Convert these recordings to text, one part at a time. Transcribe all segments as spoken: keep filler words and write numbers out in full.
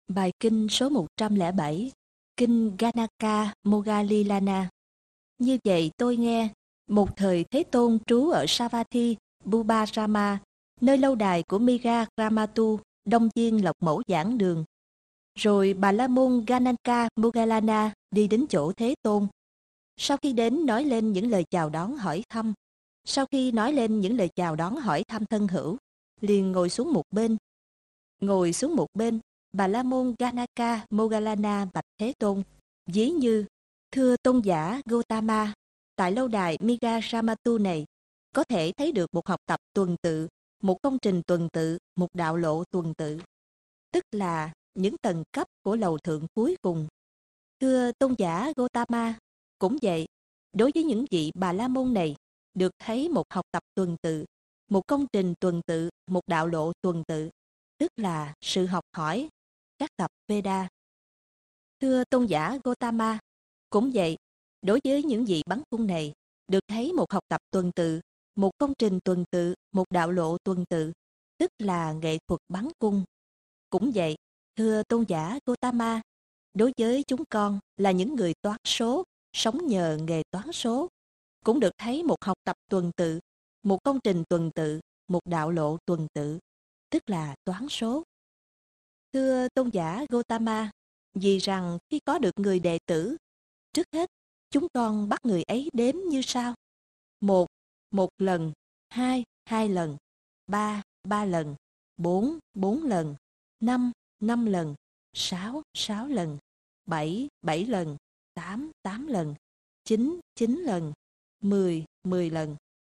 Bài kinh số một trăm lẻ bảy, Kinh Ganaka Mogalilana. Như vậy tôi nghe, một thời Thế Tôn trú ở Savatthi, Bubarama, nơi lâu đài của Miga Ramatu, Đông Diên Lộc Mẫu giảng đường. Rồi Bà La Môn Ganaka Mogalana đi đến chỗ Thế Tôn. Sau khi đến nói lên những lời chào đón hỏi thăm, sau khi nói lên những lời chào đón hỏi thăm thân hữu, liền ngồi xuống một bên. Ngồi xuống một bên, Bà La Môn Ganaka Mogalana bạch Thế Tôn, ví như: thưa tôn giả Gotama, tại lâu đài Miga Ramatu này có thể thấy được một học tập tuần tự, một công trình tuần tự, một đạo lộ tuần tự, tức là những tầng cấp của lầu thượng cuối cùng. Thưa tôn giả Gotama, cũng vậy, đối với những vị Bà La Môn này, được thấy một học tập tuần tự, một công trình tuần tự, một đạo lộ tuần tự, tức là sự học hỏi các tập Veda. Thưa tôn giả Gotama, cũng vậy, đối với những vị bắn cung này, được thấy một học tập tuần tự, một công trình tuần tự, một đạo lộ tuần tự, tức là nghệ thuật bắn cung. Cũng vậy, thưa tôn giả Gotama, đối với chúng con là những người toán số, sống nhờ nghề toán số, cũng được thấy một học tập tuần tự, một công trình tuần tự, một đạo lộ tuần tự, tức là toán số. Thưa tôn giả Gotama, vì rằng khi có được người đệ tử, trước hết chúng con bắt người ấy đếm như sau: một, một lần; hai, hai lần; ba, ba lần; bốn, bốn lần; năm, năm lần; sáu, sáu lần; bảy, bảy lần; tám, tám lần; chín, chín lần; mười, mười lần.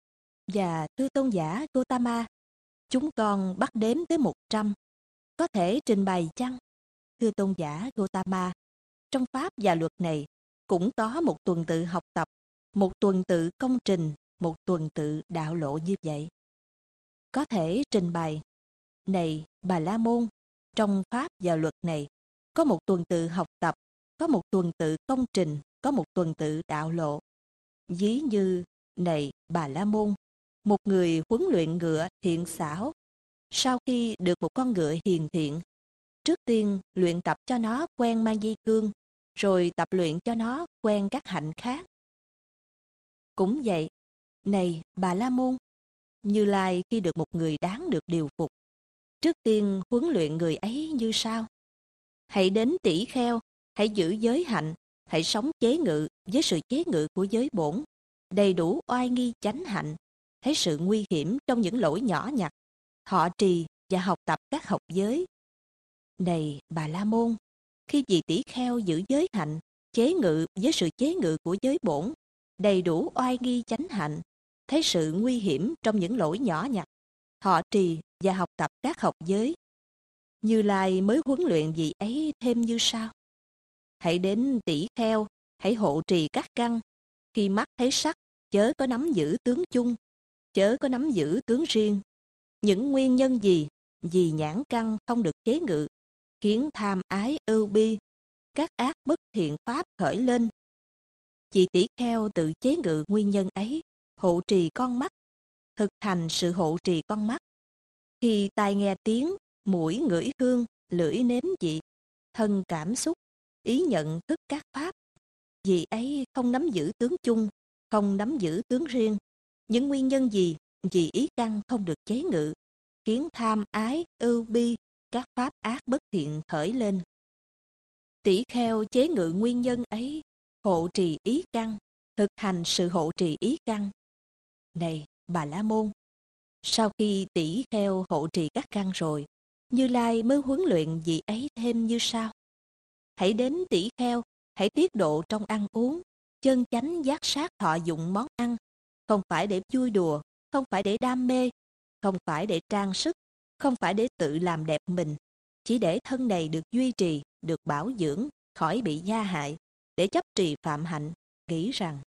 Và thưa tôn giả Gotama, chúng con bắt đếm tới một trăm, có thể trình bày chăng? Thưa tôn giả Gotama, trong pháp và luật này cũng có một tuần tự học tập, một tuần tự công trình, một tuần tự đạo lộ như vậy. Có thể trình bày. Này Bà La Môn, trong pháp và luật này có một tuần tự học tập, có một tuần tự công trình, có một tuần tự đạo lộ. Ví như: này Bà La Môn, một người huấn luyện ngựa thiện xảo, sau khi được một con ngựa hiền thiện, trước tiên luyện tập cho nó quen mang dây cương, rồi tập luyện cho nó quen các hạnh khác. Cũng vậy, này Bà La Môn, Như Lai khi được một người đáng được điều phục, trước tiên huấn luyện người ấy như sau: hãy đến tỷ kheo, hãy giữ giới hạnh, hãy sống chế ngự với sự chế ngự của giới bổn, đầy đủ oai nghi chánh hạnh, thấy sự nguy hiểm trong những lỗi nhỏ nhặt, thọ trì và học tập các học giới. Này Bà La Môn, khi vị tỷ kheo giữ giới hạnh, chế ngự với sự chế ngự của giới bổn, đầy đủ oai nghi chánh hạnh, thấy sự nguy hiểm trong những lỗi nhỏ nhặt, thọ trì và học tập các học giới, Như Lai mới huấn luyện vị ấy thêm như sau: hãy đến tỷ kheo, hãy hộ trì các căn, khi mắt thấy sắc, chớ có nắm giữ tướng chung, chớ có nắm giữ tướng riêng. Những nguyên nhân gì vì nhãn căn không được chế ngự, khiến tham ái ưu bi, các ác bất thiện pháp khởi lên. Chị tỷ kheo tự chế ngự nguyên nhân ấy, hộ trì con mắt, thực hành sự hộ trì con mắt. Khi tai nghe tiếng, mũi ngửi hương, lưỡi nếm vị, thân cảm xúc, ý nhận thức các pháp, vì ấy không nắm giữ tướng chung, không nắm giữ tướng riêng. Những nguyên nhân gì vì ý căn không được chế ngự, khiến tham ái ưu bi, các pháp ác bất thiện khởi lên. Tỷ kheo chế ngự nguyên nhân ấy, hộ trì ý căn, thực hành sự hộ trì ý căn. Này Bà La Môn, sau khi tỷ kheo hộ trì các căn rồi, Như Lai mới huấn luyện vị ấy thêm như sau: hãy đến tỷ kheo, hãy tiết độ trong ăn uống, chân chánh giác sát thọ dụng món ăn, không phải để vui đùa, không phải để đam mê, không phải để trang sức, không phải để tự làm đẹp mình, chỉ để thân này được duy trì, được bảo dưỡng, khỏi bị gia hại, để chấp trì phạm hạnh, nghĩ rằng: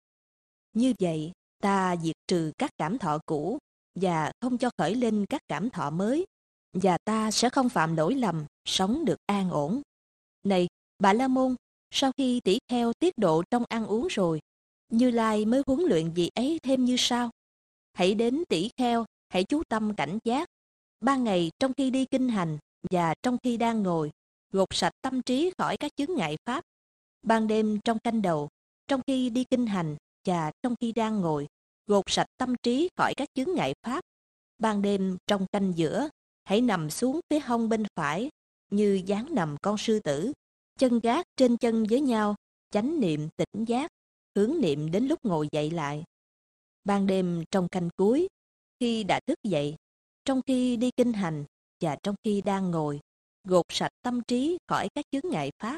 như vậy ta diệt trừ các cảm thọ cũ và không cho khởi lên các cảm thọ mới, và ta sẽ không phạm lỗi lầm, sống được an ổn. Này Bà La Môn, sau khi tỷ kheo tiết độ trong ăn uống rồi, Như Lai mới huấn luyện vị ấy thêm như sau: hãy đến tỷ kheo, hãy chú tâm cảnh giác, ban ngày trong khi đi kinh hành và trong khi đang ngồi, gột sạch tâm trí khỏi các chướng ngại pháp. Ban đêm trong canh đầu, trong khi đi kinh hành và trong khi đang ngồi, gột sạch tâm trí khỏi các chướng ngại pháp. Ban đêm trong canh giữa, hãy nằm xuống phía hông bên phải, như dáng nằm con sư tử, chân gác trên chân với nhau, chánh niệm tỉnh giác, hướng niệm đến lúc ngồi dậy lại. Ban đêm trong canh cuối, khi đã thức dậy, trong khi đi kinh hành và trong khi đang ngồi, gột sạch tâm trí khỏi các chướng ngại pháp.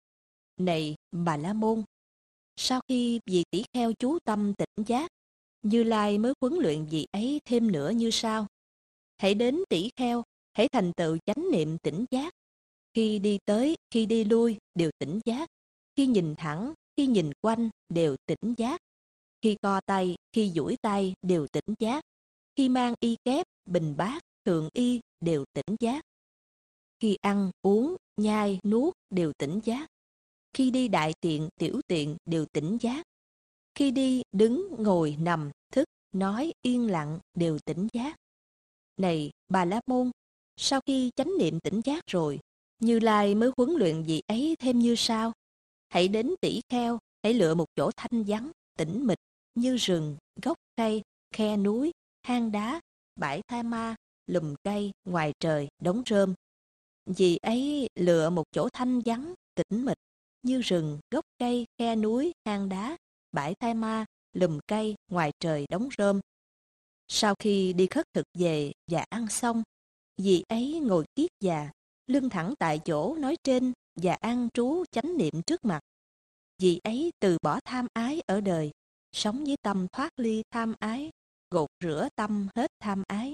Này Bà La Môn, sau khi vị tỷ kheo chú tâm tỉnh giác, Như Lai mới huấn luyện vị ấy thêm nữa như sau. Hãy đến tỷ kheo, hãy thành tựu chánh niệm tỉnh giác. Khi đi tới, khi đi lui đều tỉnh giác. Khi nhìn thẳng, khi nhìn quanh đều tỉnh giác. Khi co tay, khi duỗi tay đều tỉnh giác. Khi mang y kép, bình bát, thượng y đều tỉnh giác. Khi ăn, uống, nhai, nuốt đều tỉnh giác. Khi đi đại tiện, tiểu tiện đều tỉnh giác. Khi đi, đứng, ngồi, nằm, thức, nói, yên lặng đều tỉnh giác. Này Bà La Môn, sau khi chánh niệm tỉnh giác rồi, Như Lai mới huấn luyện vị ấy thêm như sau. Hãy đến tỷ kheo, hãy lựa một chỗ thanh vắng, tĩnh mịch, như rừng, gốc cây, khe núi, hang đá, bãi tha ma, lùm cây, ngoài trời, đống rơm. Vị ấy lựa một chỗ thanh vắng, tĩnh mịch, như rừng, gốc cây, khe núi, hang đá, bãi tha ma, lùm cây, ngoài trời, đống rơm. Sau khi đi khất thực về và ăn xong, vị ấy ngồi kiết già, lưng thẳng tại chỗ nói trên và ăn trú chánh niệm trước mặt. Vị ấy từ bỏ tham ái ở đời, sống với tâm thoát ly tham ái, gột rửa tâm hết tham ái.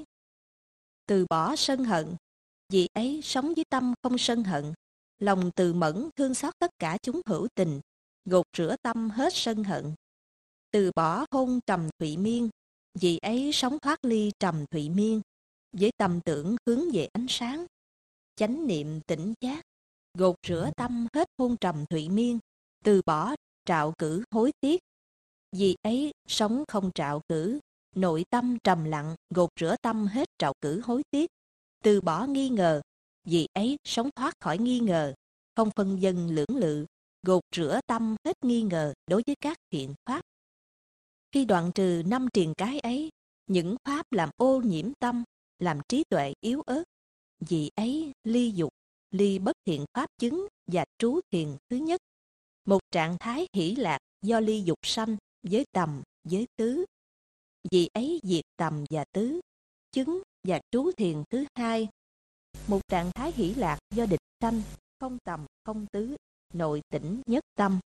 Từ bỏ sân hận, vị ấy sống với tâm không sân hận, lòng từ mẫn thương xót tất cả chúng hữu tình, gột rửa tâm hết sân hận. Từ bỏ hôn trầm thụy miên, vị ấy sống thoát ly trầm thụy miên, với tâm tưởng hướng về ánh sáng. Chánh niệm tỉnh giác, gột rửa tâm hết hôn trầm thụy miên, từ bỏ trạo cử hối tiếc. Vì ấy sống không trạo cử, nội tâm trầm lặng, gột rửa tâm hết trạo cử hối tiếc. Từ bỏ nghi ngờ, vì ấy sống thoát khỏi nghi ngờ, không phân vân lưỡng lự, gột rửa tâm hết nghi ngờ đối với các thiện pháp. Khi đoạn trừ năm triền cái ấy, những pháp làm ô nhiễm tâm, làm trí tuệ yếu ớt, vì ấy ly dục, ly bất thiện pháp chứng và trú thiền thứ nhất. Một trạng thái hỷ lạc do ly dục sanh với tầm, với tứ. Vì ấy diệt tầm và tứ, chứng và trú thiền thứ hai. Một trạng thái hỷ lạc do địch sanh, không tầm, không tứ, nội tỉnh nhất tâm.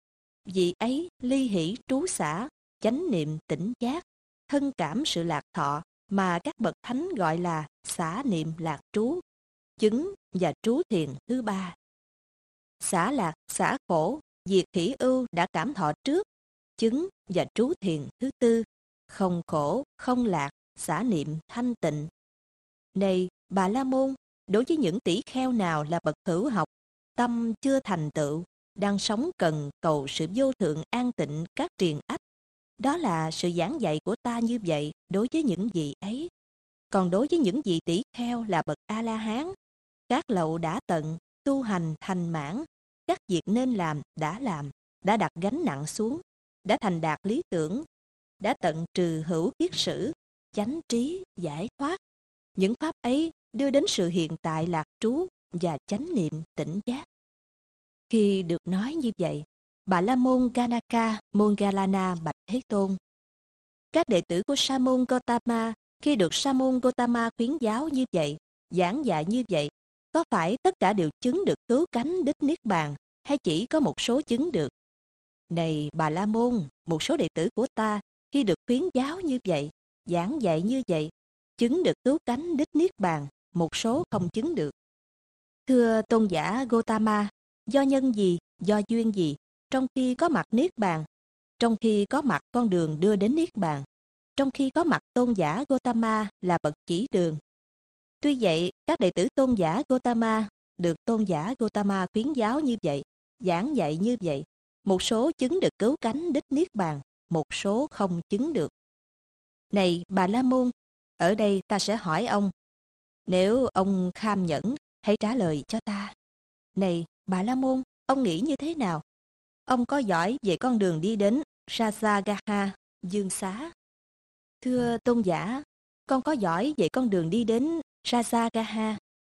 Vì ấy ly hỷ trú xả, chánh niệm tỉnh giác, thân cảm sự lạc thọ mà các bậc thánh gọi là xả niệm lạc trú, chứng và trú thiền thứ ba. Xả lạc, xả khổ, diệt hỷ ưu đã cảm thọ trước, chứng và trú thiền thứ tư, không khổ, không lạc, xả niệm thanh tịnh. Này Bà La Môn, đối với những tỷ kheo nào là bậc hữu học, tâm chưa thành tựu, đang sống cần cầu sự vô thượng an tịnh các triền ách, đó là sự giảng dạy của ta như vậy đối với những vị ấy. Còn đối với những vị tỷ kheo là bậc A-la-hán, các lậu đã tận, tu hành thành mãn, các việc nên làm đã làm, đã đặt gánh nặng xuống, đã thành đạt lý tưởng, đã tận trừ hữu kiết sử, chánh trí, giải thoát. Những pháp ấy đưa đến sự hiện tại lạc trú và chánh niệm tỉnh giác. Khi được nói như vậy, Bà La Môn Ganaka Moggallana bạch Thế Tôn. Các đệ tử của Sa môn Gotama khi được Sa môn Gotama khuyến giáo như vậy, giảng dạy như vậy, có phải tất cả đều chứng được cứu cánh đích niết bàn, hay chỉ có một số chứng được? Này Bà La Môn, một số đệ tử của ta khi được khuyến giáo như vậy, giảng dạy như vậy, chứng được cứu cánh đích niết bàn, một số không chứng được. Thưa tôn giả Gotama, do nhân gì, do duyên gì, trong khi có mặt niết bàn, trong khi có mặt con đường đưa đến niết bàn, trong khi có mặt tôn giả Gotama là bậc chỉ đường. Tuy vậy, các đệ tử tôn giả Gotama được tôn giả Gotama khuyến giáo như vậy, giảng dạy như vậy, một số chứng được cứu cánh đích niết bàn, một số không chứng được. Này Bà La Môn, ở đây ta sẽ hỏi ông, nếu ông kham nhẫn, hãy trả lời cho ta. Này, Bà La Môn, ông nghĩ như thế nào? Ông có giỏi về con đường đi đến Rajagaha, Dương Xá? Thưa tôn giả, con có giỏi về con đường đi đến Rajagaha.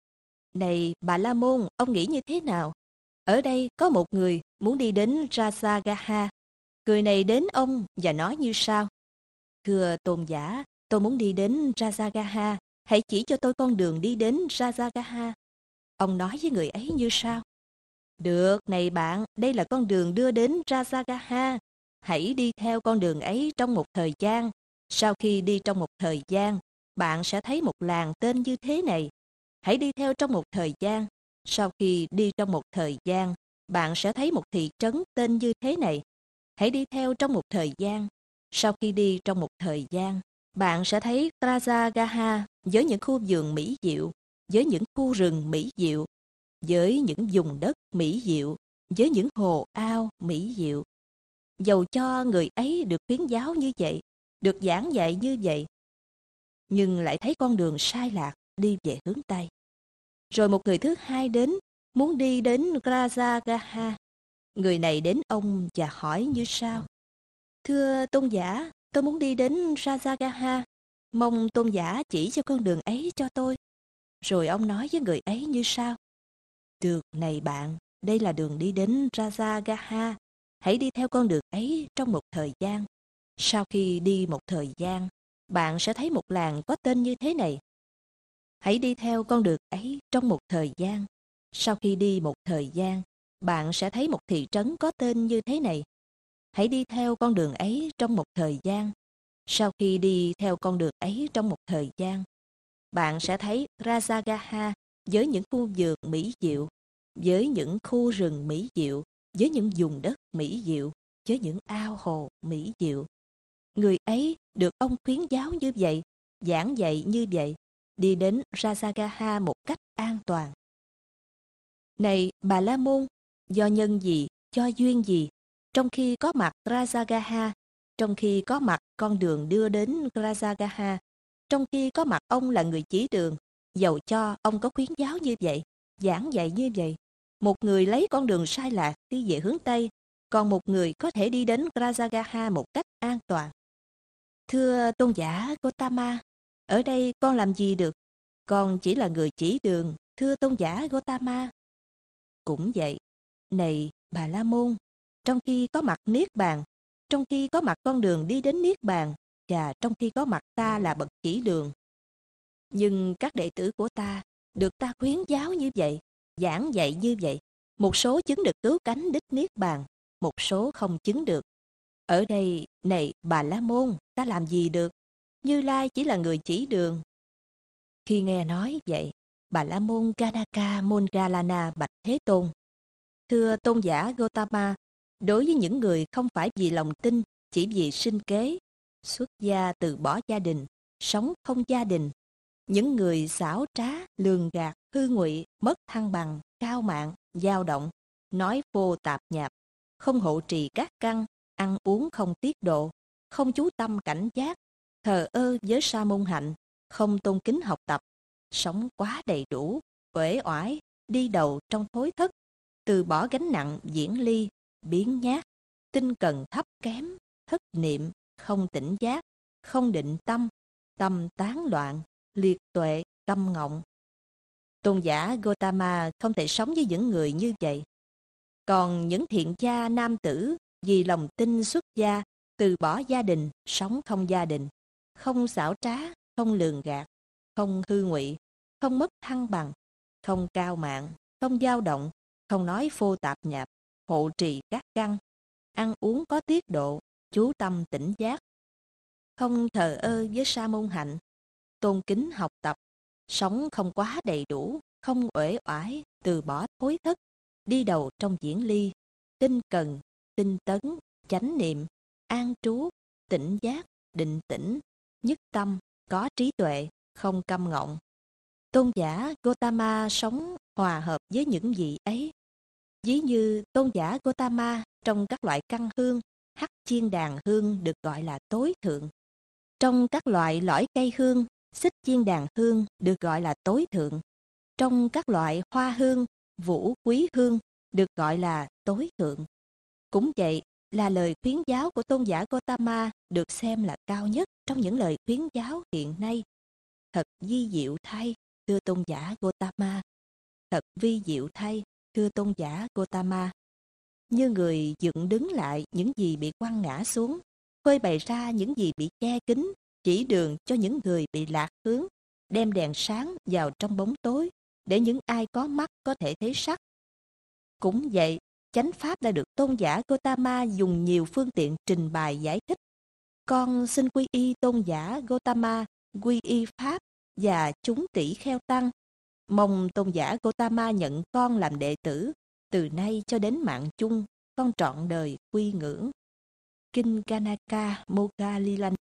Này, Bà La Môn, ông nghĩ như thế nào? Ở đây có một người muốn đi đến Rajagaha. Người này đến ông và nói như sau: Thưa tôn giả, tôi muốn đi đến Rajagaha. Hãy chỉ cho tôi con đường đi đến Rajagaha. Ông nói với người ấy như sau: Được, này bạn, đây là con đường đưa đến Rajagaha. Hãy đi theo con đường ấy trong một thời gian. Sau khi đi trong một thời gian, bạn sẽ thấy một làng tên như thế này. Hãy đi theo trong một thời gian. Sau khi đi trong một thời gian, bạn sẽ thấy một thị trấn tên như thế này. Hãy đi theo trong một thời gian. Sau khi đi trong một thời gian, bạn sẽ thấy Rajagaha với những khu vườn mỹ diệu, với những khu rừng mỹ diệu, với những vùng đất mỹ diệu, với những hồ ao mỹ diệu. Dầu cho người ấy được khuyến giáo như vậy, được giảng dạy như vậy, nhưng lại thấy con đường sai lạc đi về hướng Tây. Rồi một người thứ hai đến, muốn đi đến Rajagaha. Người này đến ông và hỏi như sau: Thưa tôn giả, tôi muốn đi đến Rajagaha. Mong tôn giả chỉ cho con đường ấy cho tôi. Rồi ông nói với người ấy như sau: Được, này bạn, đây là đường đi đến Rajagaha. Hãy đi theo con đường ấy trong một thời gian. Sau khi đi một thời gian, bạn sẽ thấy một làng có tên như thế này. Hãy đi theo con đường ấy trong một thời gian. Sau khi đi một thời gian, bạn sẽ thấy một thị trấn có tên như thế này. Hãy đi theo con đường ấy trong một thời gian. Sau khi đi theo con đường ấy trong một thời gian, bạn sẽ thấy Rajagaha với những khu vườn mỹ diệu, với những khu rừng mỹ diệu, với những vùng đất mỹ diệu, với những ao hồ mỹ diệu. Người ấy được ông khuyến giáo như vậy, giảng dạy như vậy, đi đến Rajagaha một cách an toàn. Này Bà La Môn, do nhân gì, do duyên gì, trong khi có mặt Rajagaha, trong khi có mặt con đường đưa đến Rajagaha, trong khi có mặt ông là người chỉ đường, dầu cho ông có khuyến giáo như vậy, giảng dạy như vậy, một người lấy con đường sai lạc đi về hướng Tây, còn một người có thể đi đến Rajagaha một cách an toàn. Thưa tôn giả Gotama, ở đây con làm gì được? Con chỉ là người chỉ đường, thưa tôn giả Gotama. Cũng vậy, này Bà La Môn, trong khi có mặt Niết Bàn, trong khi có mặt con đường đi đến Niết Bàn, và trong khi có mặt ta là bậc chỉ đường. Nhưng các đệ tử của ta được ta khuyến giáo như vậy, giảng dạy như vậy. Một số chứng được cứu cánh đích Niết Bàn, một số không chứng được. Ở đây, này Bà La Môn, ta làm gì được? Như Lai chỉ là người chỉ đường. Khi nghe nói vậy, Bà La Môn Ganaka Moggallana bạch Thế Tôn: Thưa tôn giả Gotama, đối với những người không phải vì lòng tin, chỉ vì sinh kế, xuất gia từ bỏ gia đình, sống không gia đình, những người xảo trá, lường gạt, hư ngụy, mất thăng bằng, cao mạn, dao động, nói vô tạp nhạp, không hộ trì các căn, ăn uống không tiết độ, không chú tâm cảnh giác, thờ ơ với sa môn hạnh, không tôn kính học tập, sống quá đầy đủ, uể oải, đi đầu trong thối thất, từ bỏ gánh nặng diễn ly, biếng nhác, tinh cần thấp kém, thất niệm, không tỉnh giác, không định tâm, tâm tán loạn, liệt tuệ, câm ngọng. Tôn giả Gotama không thể sống với những người như vậy. Còn những thiện gia nam tử vì lòng tin xuất gia, từ bỏ gia đình, sống không gia đình, không xảo trá, không lường gạt, không hư ngụy, không mất thăng bằng, không cao mạn, không dao động, không nói phô tạp nhạp, hộ trì các căn, ăn uống có tiết độ, chú tâm tỉnh giác, không thờ ơ với sa môn hạnh, tôn kính học tập, sống không quá đầy đủ, không uể oải, từ bỏ thối thất, đi đầu trong diễn ly, tinh cần, tinh tấn, chánh niệm, an trú, tỉnh giác, định tĩnh, nhất tâm, có trí tuệ, không câm ngọng. Tôn giả Gotama sống hòa hợp với những vị ấy. Ví như tôn giả Gotama trong các loại căn hương, hắc chiên đàn hương được gọi là tối thượng. Trong các loại lõi cây hương, xích chiên đàn hương được gọi là tối thượng. Trong các loại hoa hương, Vũ Quý Hương được gọi là tối thượng. Cũng vậy là lời khuyến giáo của tôn giả Gotama được xem là cao nhất trong những lời khuyến giáo hiện nay. Thật vi diệu thay, thưa tôn giả Gotama. Thật vi diệu thay, thưa tôn giả Gotama. Như người dựng đứng lại những gì bị quăng ngã xuống, phơi bày ra những gì bị che kín, chỉ đường cho những người bị lạc hướng, đem đèn sáng vào trong bóng tối, để những ai có mắt có thể thấy sắc. Cũng vậy, chánh pháp đã được tôn giả Gotama dùng nhiều phương tiện trình bày giải thích. Con xin quy y tôn giả Gotama, quy y pháp và chúng tỷ kheo tăng. Mong tôn giả Gotama nhận con làm đệ tử, từ nay cho đến mạng chung, con trọn đời quy ngưỡng. Kinh Ganaka Moggallilana.